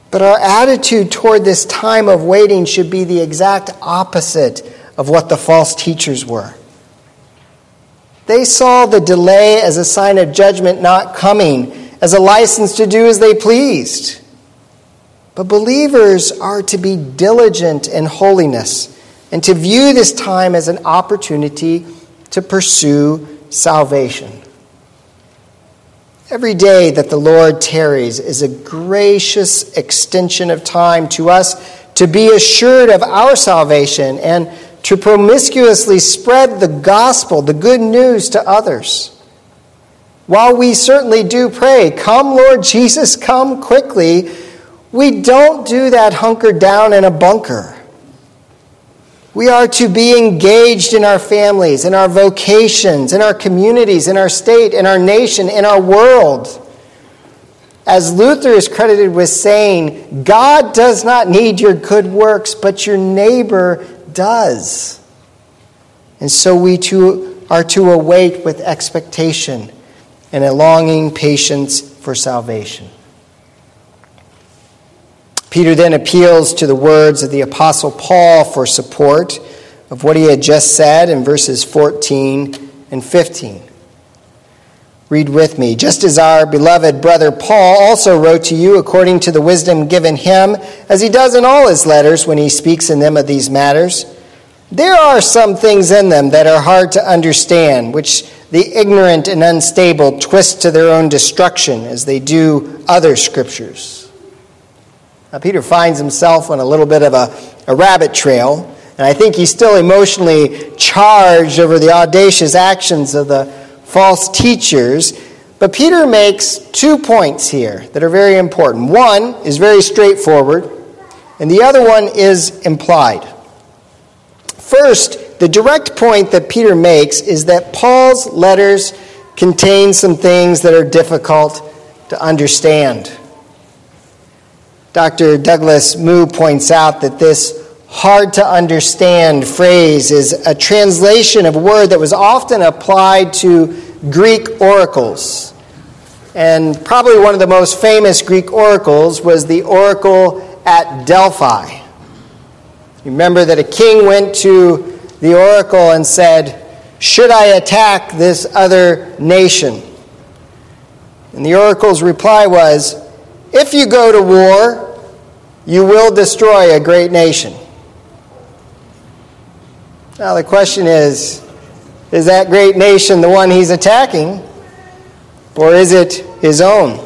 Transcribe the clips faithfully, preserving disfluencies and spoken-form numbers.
But our attitude toward this time of waiting should be the exact opposite of what the false teachers were. They saw the delay as a sign of judgment not coming, as a license to do as they pleased. But believers are to be diligent in holiness and to view this time as an opportunity to pursue salvation. Every day that the Lord tarries is a gracious extension of time to us to be assured of our salvation and to promiscuously spread the gospel, the good news, to others. While we certainly do pray, "Come, Lord Jesus, come quickly," we don't do that hunkered down in a bunker. We are to be engaged in our families, in our vocations, in our communities, in our state, in our nation, in our world. As Luther is credited with saying, God does not need your good works, but your neighbor does. And so we too are to await with expectation and a longing patience for salvation. Peter then appeals to the words of the Apostle Paul for support of what he had just said in verses fourteen and fifteen. Read with me. "Just as our beloved brother Paul also wrote to you according to the wisdom given him, as he does in all his letters when he speaks in them of these matters, there are some things in them that are hard to understand, which the ignorant and unstable twist to their own destruction as they do other scriptures." Now, Peter finds himself on a little bit of a, a rabbit trail, and I think he's still emotionally charged over the audacious actions of the false teachers. But Peter makes two points here that are very important. One is very straightforward, and the other one is implied. First, the direct point that Peter makes is that Paul's letters contain some things that are difficult to understand. Doctor Douglas Moo points out that this hard-to-understand phrase is a translation of a word that was often applied to Greek oracles. And probably one of the most famous Greek oracles was the oracle at Delphi. You remember that a king went to the oracle and said, "Should I attack this other nation?" And the oracle's reply was, "If you go to war, you will destroy a great nation." Now the question is, is that great nation the one he's attacking, or is it his own?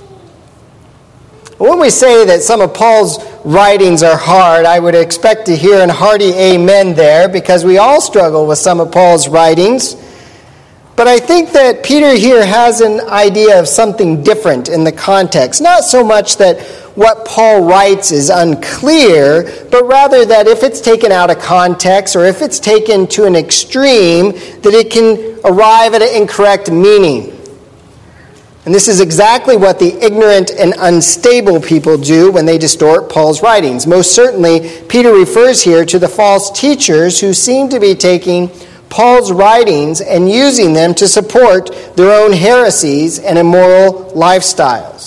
When we say that some of Paul's writings are hard, I would expect to hear an hearty amen there, because we all struggle with some of Paul's writings. But I think that Peter here has an idea of something different in the context. Not so much that what Paul writes is unclear, but rather that if it's taken out of context or if it's taken to an extreme, that it can arrive at an incorrect meaning. And this is exactly what the ignorant and unstable people do when they distort Paul's writings. Most certainly, Peter refers here to the false teachers who seem to be taking Paul's writings and using them to support their own heresies and immoral lifestyles.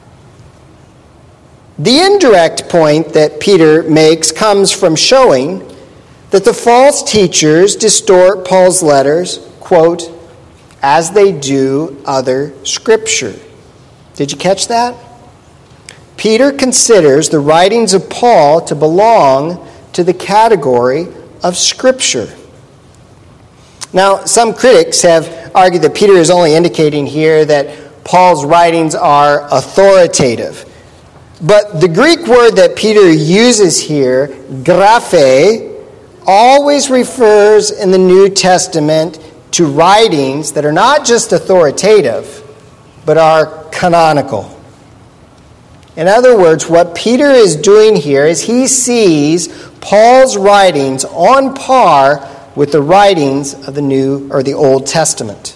The indirect point that Peter makes comes from showing that the false teachers distort Paul's letters, quote, as they do other scripture. Did you catch that? Peter considers the writings of Paul to belong to the category of scripture. Now, some critics have argued that Peter is only indicating here that Paul's writings are authoritative. But the Greek word that Peter uses here, graphe, always refers in the New Testament to writings that are not just authoritative, but are canonical. In other words, what Peter is doing here is he sees Paul's writings on par with the writings of the New or the Old Testament.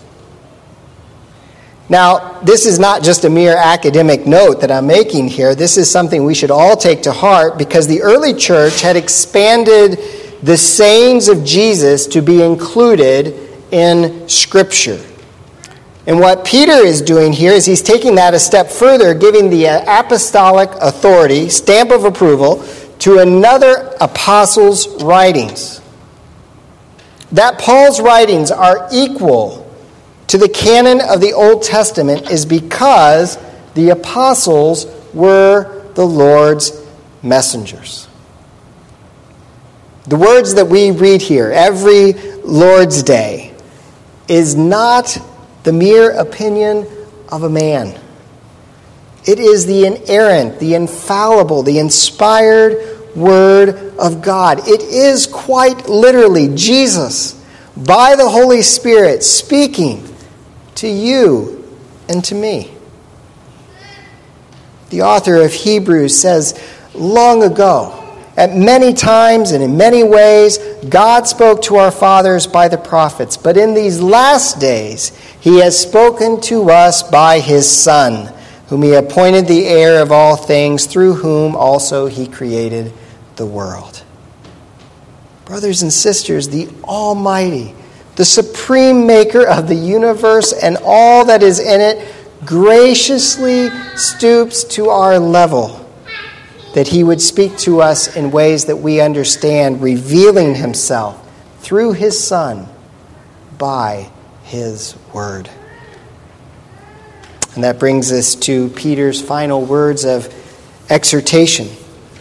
Now, this is not just a mere academic note that I'm making here. This is something we should all take to heart, because the early church had expanded the sayings of Jesus to be included in Scripture. And what Peter is doing here is he's taking that a step further, giving the apostolic authority, stamp of approval, to another apostle's writings. That Paul's writings are equal to the canon of the Old Testament is because the apostles were the Lord's messengers. The words that we read here every Lord's Day is not the mere opinion of a man. It is the inerrant, the infallible, the inspired Word of God. It is quite literally Jesus, by the Holy Spirit, speaking to you and to me. The author of Hebrews says, long ago, at many times and in many ways, God spoke to our fathers by the prophets. But in these last days, he has spoken to us by his Son, whom he appointed the heir of all things, through whom also he created the world. Brothers and sisters, the Almighty, the supreme maker of the universe and all that is in it, graciously stoops to our level, that he would speak to us in ways that we understand, revealing himself through his Son by his word. And that brings us to Peter's final words of exhortation.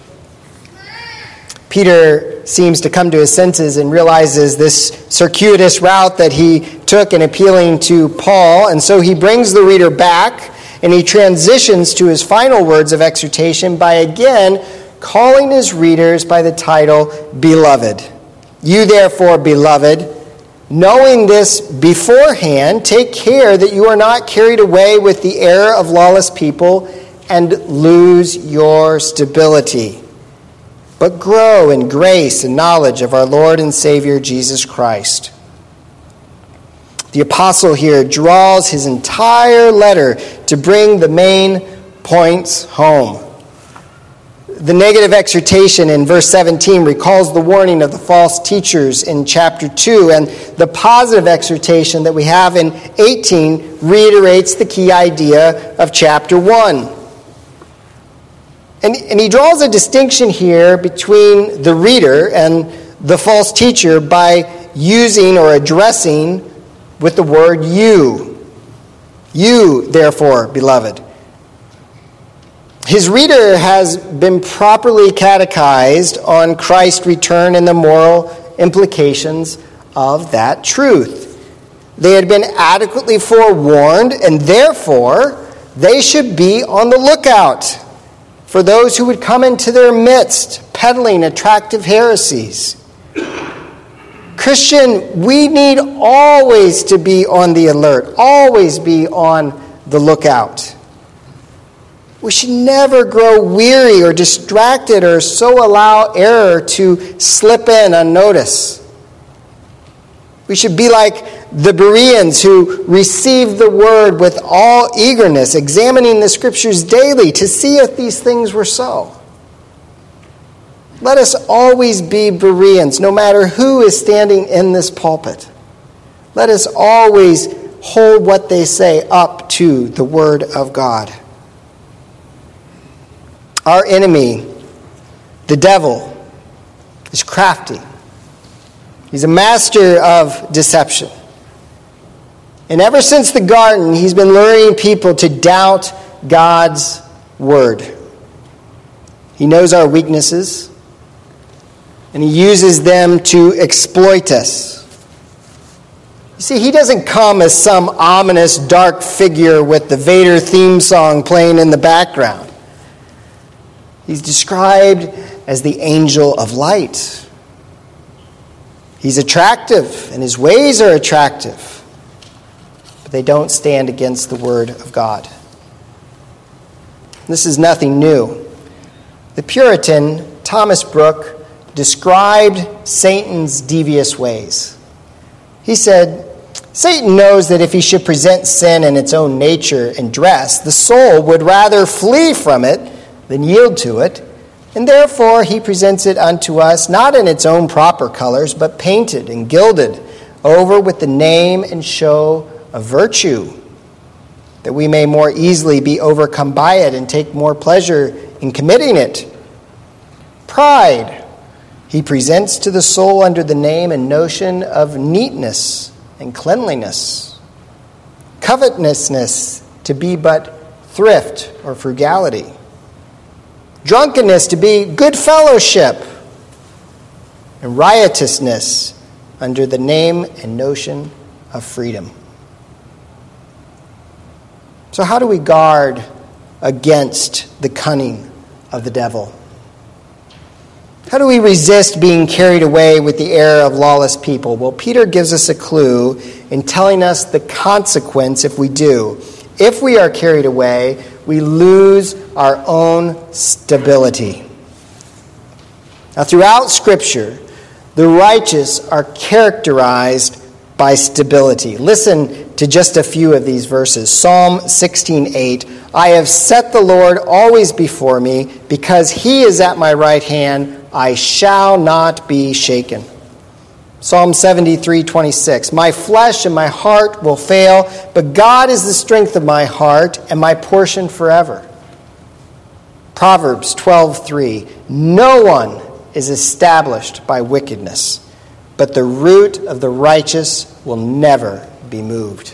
Peter seems to come to his senses and realizes this circuitous route that he took in appealing to Paul, and so he brings the reader back and he transitions to his final words of exhortation by again calling his readers by the title, Beloved. You therefore, beloved, knowing this beforehand, take care that you are not carried away with the error of lawless people and lose your stability, but grow in grace and knowledge of our Lord and Savior Jesus Christ. The apostle here draws his entire letter to bring the main points home. The negative exhortation in verse seventeen recalls the warning of the false teachers in chapter two, and the positive exhortation that we have in eighteen reiterates the key idea of chapter one. And, and he draws a distinction here between the reader and the false teacher by using or addressing with the word you. You, therefore, beloved. His reader has been properly catechized on Christ's return and the moral implications of that truth. They had been adequately forewarned, and therefore they should be on the lookout for those who would come into their midst peddling attractive heresies. Christian, we need always to be on the alert, always be on the lookout. We should never grow weary or distracted or so allow error to slip in unnoticed. We should be like the Bereans who received the word with all eagerness, examining the scriptures daily to see if these things were so. Let us always be Bereans, no matter who is standing in this pulpit. Let us always hold what they say up to the Word of God. Our enemy, the devil, is crafty. He's a master of deception. And ever since the garden, he's been luring people to doubt God's Word. He knows our weaknesses, and he uses them to exploit us. You see, he doesn't come as some ominous dark figure with the Vader theme song playing in the background. He's described as the angel of light. He's attractive, and his ways are attractive, but they don't stand against the Word of God. This is nothing new. The Puritan Thomas Brooke described Satan's devious ways. He said, Satan knows that if he should present sin in its own nature and dress, the soul would rather flee from it than yield to it, and therefore he presents it unto us not in its own proper colors, but painted and gilded over with the name and show of virtue that we may more easily be overcome by it and take more pleasure in committing it. Pride he presents to the soul under the name and notion of neatness and cleanliness. Covetousness to be but thrift or frugality. Drunkenness to be good fellowship. And riotousness under the name and notion of freedom. So how do we guard against the cunning of the devil? How do we resist being carried away with the error of lawless people? Well, Peter gives us a clue in telling us the consequence if we do. If we are carried away, we lose our own stability. Now, throughout Scripture, the righteous are characterized by stability. Listen to just a few of these verses. Psalm sixteen eight, I have set the Lord always before me, because he is at my right hand, I shall not be shaken. Psalm seventy-three twenty-six, my flesh and my heart will fail, but God is the strength of my heart and my portion forever. Proverbs twelve three, no one is established by wickedness, but the root of the righteous will never be moved.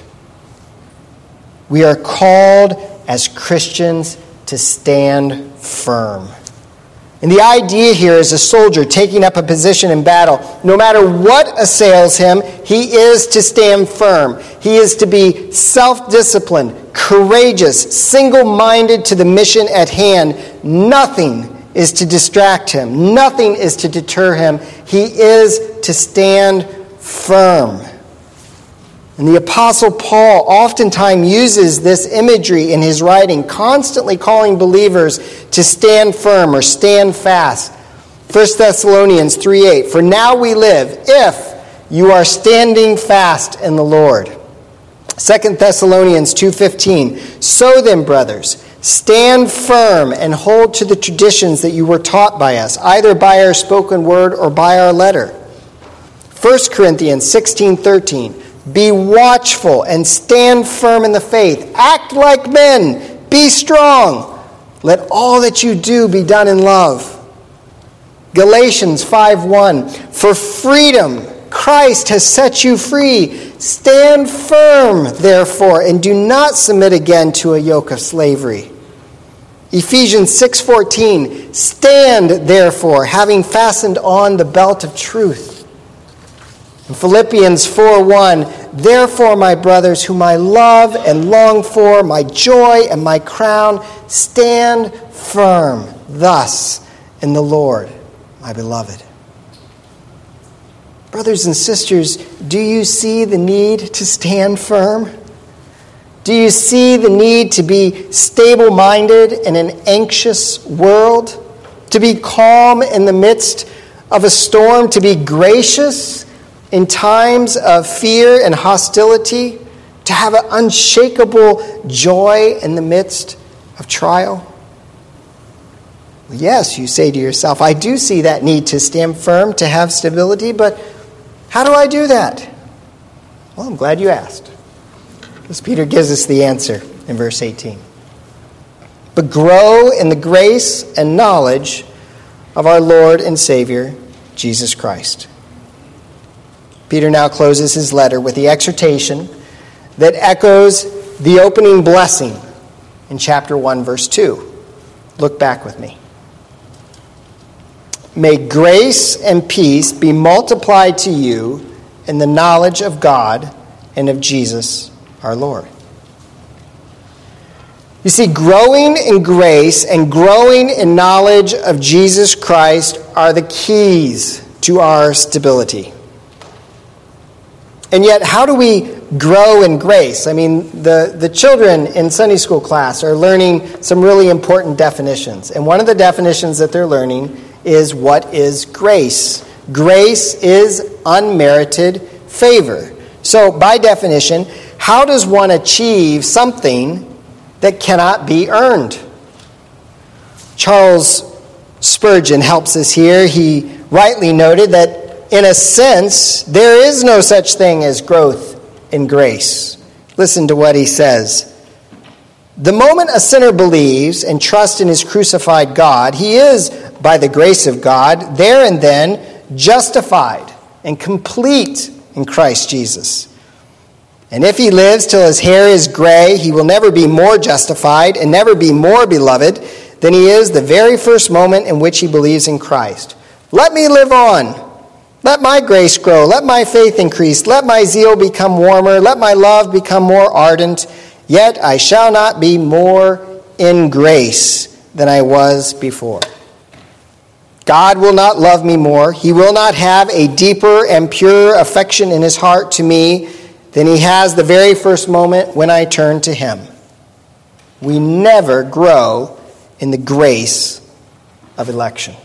We are called as Christians to stand firm. And the idea here is a soldier taking up a position in battle. No matter what assails him, he is to stand firm. He is to be self-disciplined, courageous, single-minded to the mission at hand. Nothing is to distract him. Nothing is to deter him. He is to stand firm. And the Apostle Paul oftentimes uses this imagery in his writing, constantly calling believers to stand firm or stand fast. First Thessalonians three eight, for now we live if you are standing fast in the Lord. Second Thessalonians two fifteen, so then, brothers, stand firm and hold to the traditions that you were taught by us, either by our spoken word or by our letter. First Corinthians sixteen thirteen, be watchful and stand firm in the faith. Act like men. Be strong. Let all that you do be done in love. Galatians five one, for freedom Christ has set you free. Stand firm, therefore, and do not submit again to a yoke of slavery. Ephesians six fourteen, stand, therefore, having fastened on the belt of truth. In Philippians four one, therefore, my brothers, whom I love and long for, my joy and my crown, stand firm thus in the Lord, my beloved. Brothers and sisters, do you see the need to stand firm? Do you see the need to be stable-minded in an anxious world? To be calm in the midst of a storm? To be gracious in times of fear and hostility? To have an unshakable joy in the midst of trial? Yes, you say to yourself, I do see that need to stand firm, to have stability, but how do I do that? Well, I'm glad you asked. Because Peter gives us the answer in verse eighteen. But grow in the grace and knowledge of our Lord and Savior, Jesus Christ. Peter now closes his letter with the exhortation that echoes the opening blessing in chapter one, verse two. Look back with me. May grace and peace be multiplied to you in the knowledge of God and of Jesus our Lord. You see, growing in grace and growing in knowledge of Jesus Christ are the keys to our stability. And yet, how do we grow in grace? I mean, the, the children in Sunday school class are learning some really important definitions. And one of the definitions that they're learning is what is grace. Grace is unmerited favor. So, by definition, how does one achieve something that cannot be earned? Charles Spurgeon helps us here. He rightly noted that, in a sense, there is no such thing as growth in grace. Listen to what he says. The moment a sinner believes and trusts in his crucified God, he is, by the grace of God, there and then justified and complete in Christ Jesus. And if he lives till his hair is gray, he will never be more justified and never be more beloved than he is the very first moment in which he believes in Christ. Let me live on. Let my grace grow. Let my faith increase. Let my zeal become warmer. Let my love become more ardent. Yet I shall not be more in grace than I was before. God will not love me more. He will not have a deeper and purer affection in his heart to me than he has the very first moment when I turn to him. We never grow in the grace of election.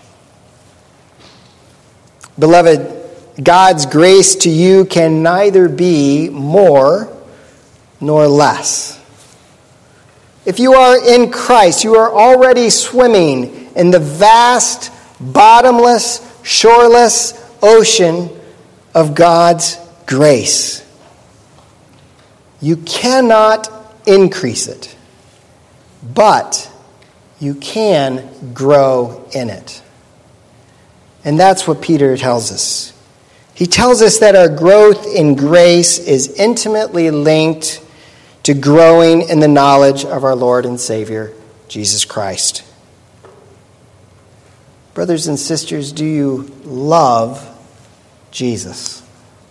Beloved, God's grace to you can neither be more nor less. If you are in Christ, you are already swimming in the vast, bottomless, shoreless ocean of God's grace. You cannot increase it, but you can grow in it. And that's what Peter tells us. He tells us that our growth in grace is intimately linked to growing in the knowledge of our Lord and Savior, Jesus Christ. Brothers and sisters, do you love Jesus?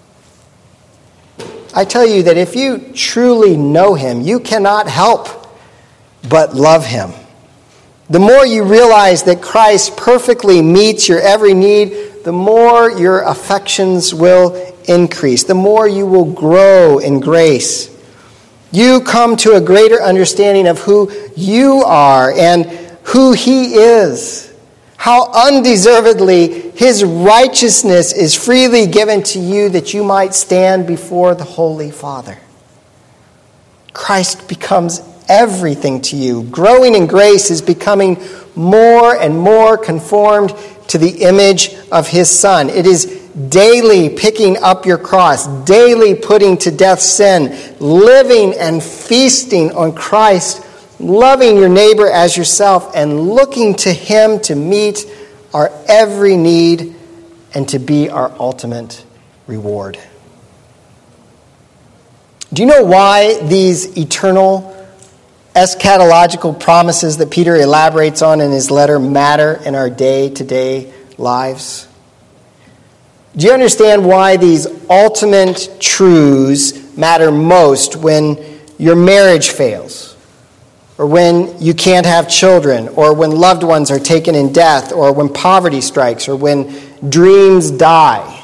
I tell you that if you truly know him, you cannot help but love him. The more you realize that Christ perfectly meets your every need, the more your affections will increase, the more you will grow in grace. You come to a greater understanding of who you are and who he is, how undeservedly his righteousness is freely given to you that you might stand before the Holy Father. Christ becomes everything to you. Growing in grace is becoming more and more conformed to the image of his Son. It is daily picking up your cross, daily putting to death sin, living and feasting on Christ, loving your neighbor as yourself, and looking to him to meet our every need and to be our ultimate reward. Do you know why these eternal eschatological promises that Peter elaborates on in his letter matter in our day-to-day lives? Do you understand why these ultimate truths matter most when your marriage fails, or when you can't have children, or when loved ones are taken in death, or when poverty strikes, or when dreams die?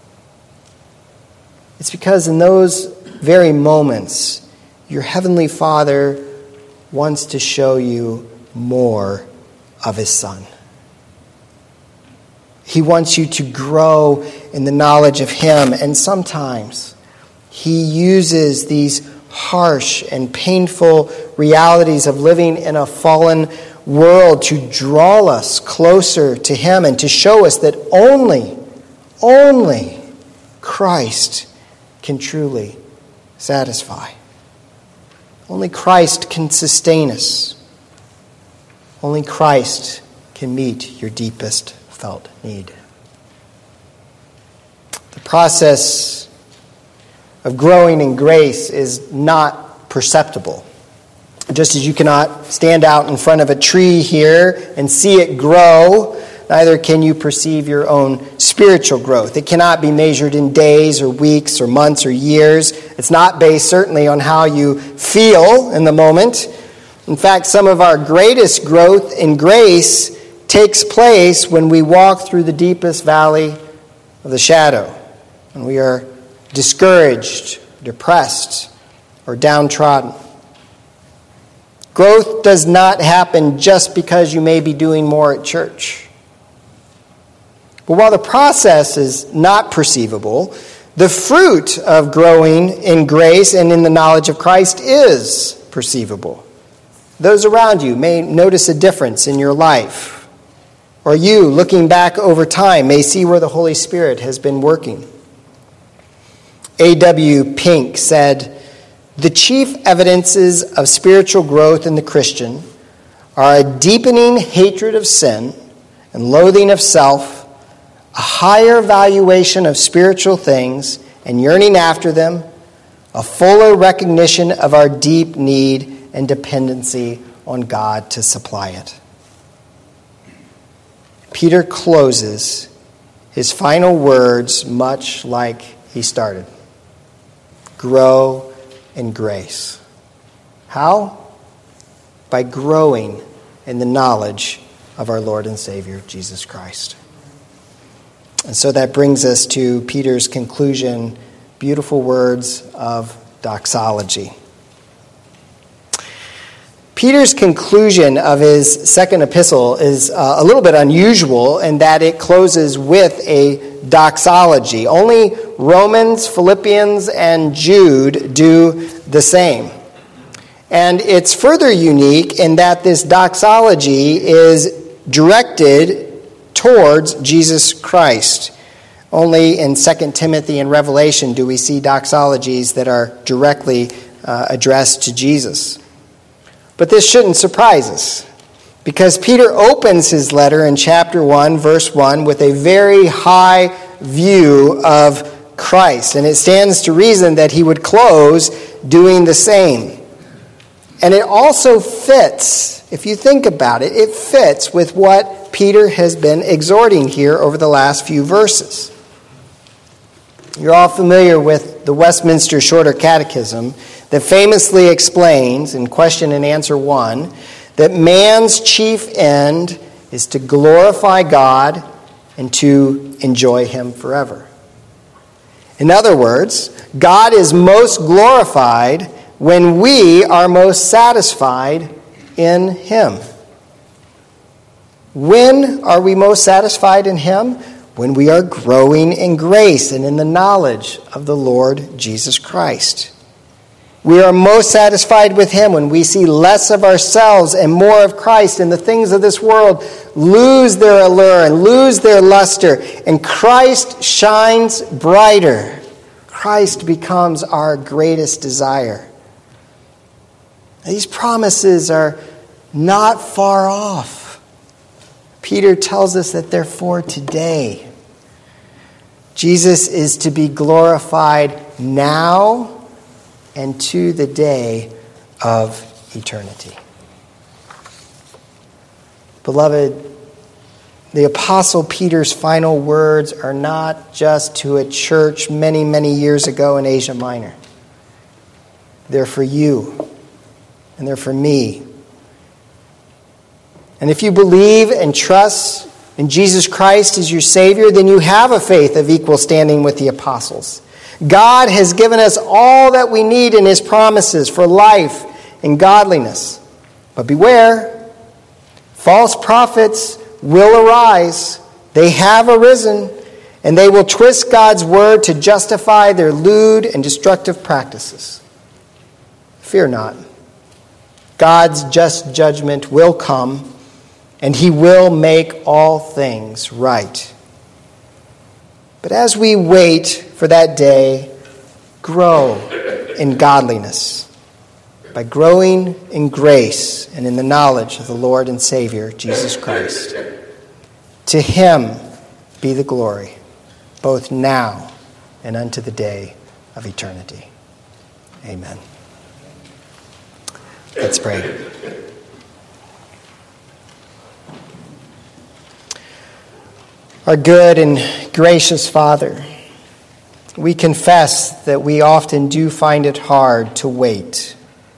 It's because in those very moments, your Heavenly Father wants to show you more of his Son. He wants you to grow in the knowledge of him, and sometimes he uses these harsh and painful realities of living in a fallen world to draw us closer to him and to show us that only, only Christ can truly satisfy. Only Christ can sustain us. Only Christ can meet your deepest felt need. The process of growing in grace is not perceptible. Just as you cannot stand out in front of a tree here and see it grow, neither can you perceive your own spiritual growth. It cannot be measured in days or weeks or months or years. It's not based certainly on how you feel in the moment. In fact, some of our greatest growth in grace takes place when we walk through the deepest valley of the shadow, when we are discouraged, depressed, or downtrodden. Growth does not happen just because you may be doing more at church. But while the process is not perceivable, the fruit of growing in grace and in the knowledge of Christ is perceivable. Those around you may notice a difference in your life. Or you, looking back over time, may see where the Holy Spirit has been working. A W Pink said, The chief evidences of spiritual growth in the Christian are a deepening hatred of sin and loathing of self, a higher valuation of spiritual things and yearning after them, a fuller recognition of our deep need and dependency on God to supply it. Peter closes his final words much like he started. Grow in grace. How? By growing in the knowledge of our Lord and Savior, Jesus Christ. And so that brings us to Peter's conclusion, beautiful words of doxology. Peter's conclusion of his second epistle is uh, a little bit unusual in that it closes with a doxology. Only Romans, Philippians, and Jude do the same. And it's further unique in that this doxology is directed towards Jesus Christ. Only in Second Timothy and Revelation do we see doxologies that are directly uh, addressed to Jesus. But this shouldn't surprise us, because Peter opens his letter in chapter one, verse one, with a very high view of Christ. And it stands to reason that he would close doing the same. And it also fits, if you think about it, it fits with what Peter has been exhorting here over the last few verses. You're all familiar with the Westminster Shorter Catechism that famously explains in question and answer one that man's chief end is to glorify God and to enjoy him forever. In other words, God is most glorified when we are most satisfied in him. When are we most satisfied in him? When we are growing in grace and in the knowledge of the Lord Jesus Christ. We are most satisfied with him when we see less of ourselves and more of Christ, and the things of this world lose their allure and lose their luster, and Christ shines brighter. Christ becomes our greatest desire. These promises are not far off. Peter tells us that they're for today. Jesus is to be glorified now and to the day of eternity. Beloved, the Apostle Peter's final words are not just to a church many, many years ago in Asia Minor. They're for you, and they're for me. And if you believe and trust in Jesus Christ as your Savior, then you have a faith of equal standing with the apostles. God has given us all that we need in his promises for life and godliness. But beware, false prophets will arise. They have arisen, and they will twist God's word to justify their lewd and destructive practices. Fear not. God's just judgment will come, and he will make all things right. But as we wait for that day, grow in godliness by growing in grace and in the knowledge of the Lord and Savior, Jesus Christ. To him be the glory, both now and unto the day of eternity. Amen. Let's pray. Our good and gracious Father, we confess that we often do find it hard to wait.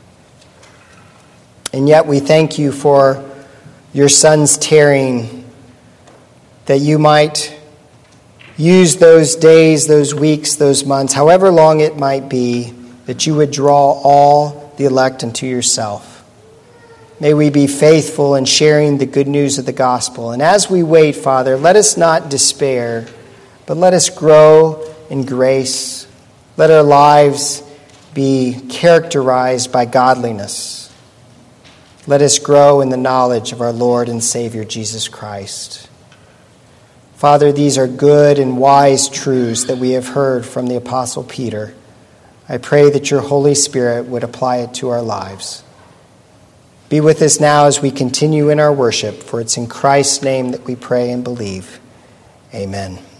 And yet we thank you for your Son's tarrying, that you might use those days, those weeks, those months, however long it might be, that you would draw all the elect unto yourself. May we be faithful in sharing the good news of the gospel. And as we wait, Father, let us not despair, but let us grow in grace. Let our lives be characterized by godliness. Let us grow in the knowledge of our Lord and Savior, Jesus Christ. Father, these are good and wise truths that we have heard from the Apostle Peter. I pray that your Holy Spirit would apply it to our lives. Be with us now as we continue in our worship, for it's in Christ's name that we pray and believe. Amen.